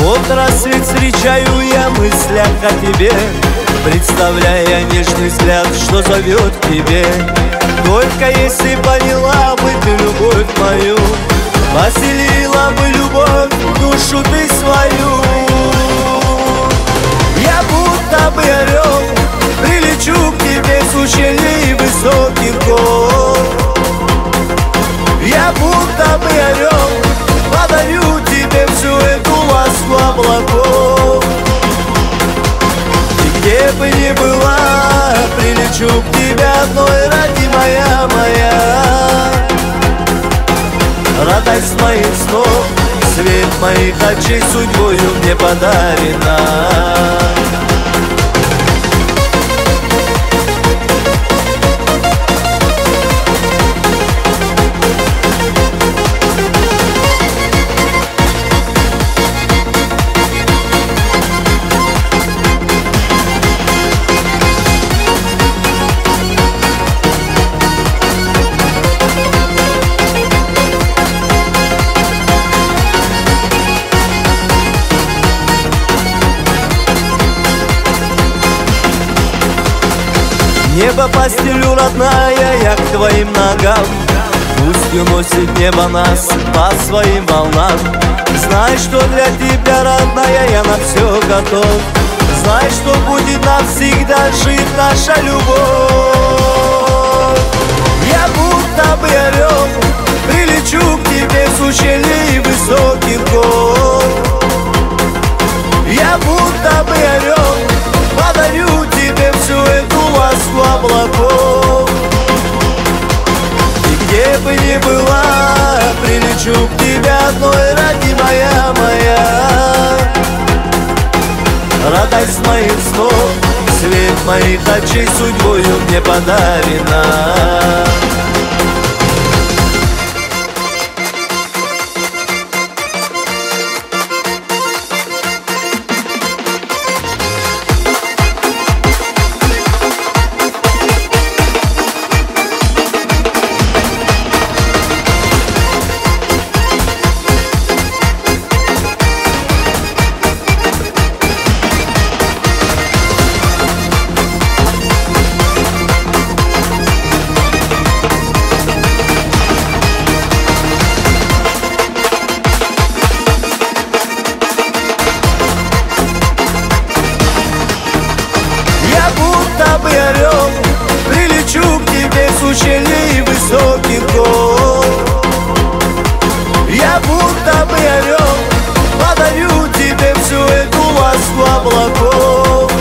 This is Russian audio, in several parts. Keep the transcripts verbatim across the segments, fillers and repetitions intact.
Вот рассвет встречаю я в мыслях о тебе, представляя нежный взгляд, что зовет к тебе. Только если поняла бы ты любовь мою, поселила бы любовь в душу ты свою. Я будто бы орел, прилечу к тебе с ущелий высоких гор. Я будто бы орел, подарю тебе всю эту ласку облаков. И где бы ни была, прилечу к тебе одной, родимая моя. Радость моих снов, свет моих очей судьбою мне подарена. Небо постелю, родная, я к твоим ногам. Пусть уносит небо нас по своим волнам. Знай, что для тебя, родная, я на все готов. Знай, что будет навсегда жить наша любовь. Я будто бы орел, прилечу к тебе с ущелий высоких гор. Я будто бы орел, подарю тебе всю эту ласку облаков. И где бы ни была, прилечу к тебе одной, родимая моя. Радость моих снов, свет моих очей судьбою мне подарена. Будто бы орел, прилечу к тебе с ущелий высоких гор. Я будто бы орел, подарю тебе всю эту ласку облаков.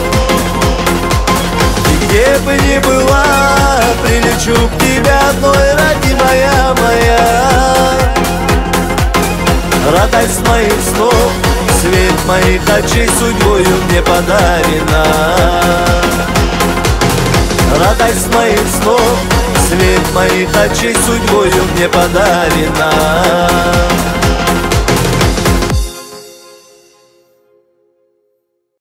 И где бы ни была, прилечу к тебе одной, родимая моя. Радость моих снов, свет моих очей судьбою мне подарена. Радость моих снов, свет моих очей судьбою мне подарена.